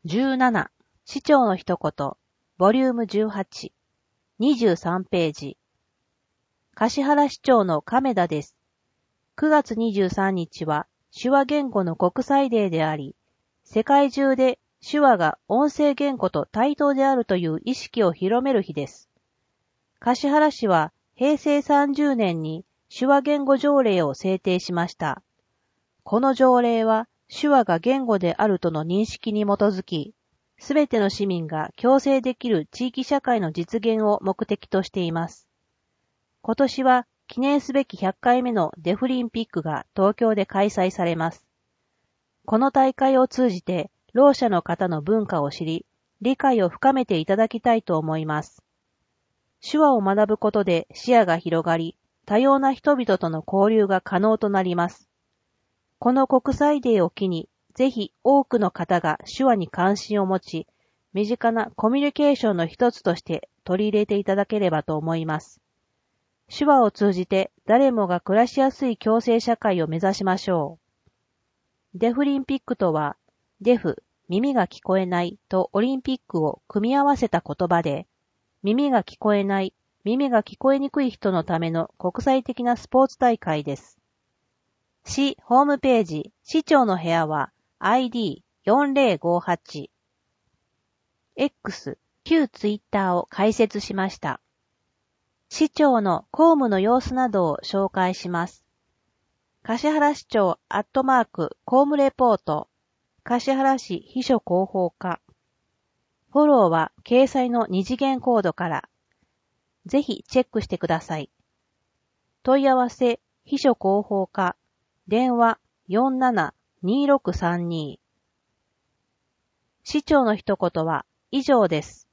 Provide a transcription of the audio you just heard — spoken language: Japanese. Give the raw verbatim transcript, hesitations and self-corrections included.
じゅうなな、市長の一言、ボリュームじゅうはち、にじゅうさんページ。橿原市長の亀田です。くがつにじゅうさんにちは手話言語の国際デーであり、世界中で手話が音声言語と対等であるという意識を広める日です。橿原市はへいせいさんじゅうねんに手話言語条例を制定しました。この条例は手話が言語であるとの認識に基づき、すべての市民が共生できる地域社会の実現を目的としています。今年は記念すべきひゃっかいめのデフリンピックが東京で開催されます。この大会を通じて、ろう者の方の文化を知り、理解を深めていただきたいと思います。手話を学ぶことで視野が広がり、多様な人々との交流が可能となります。この国際デーを機に、ぜひ多くの方が手話に関心を持ち、身近なコミュニケーションの一つとして取り入れていただければと思います。手話を通じて誰もが暮らしやすい共生社会を目指しましょう。デフリンピックとは、デフ、耳が聞こえないとオリンピックを組み合わせた言葉で、耳が聞こえない、耳が聞こえにくい人のための国際的なスポーツ大会です。市ホームページ、市長の部屋は アイディーよんぜろごはち、X、旧ツイッターを開設しました。市長の公務の様子などを紹介します。橿原市長アットマーク公務レポート、橿原市秘書広報課。フォローは掲載の二次元コードから。ぜひチェックしてください。問い合わせ秘書広報課、電話 よんななにーろくさんに。市長の一言は以上です。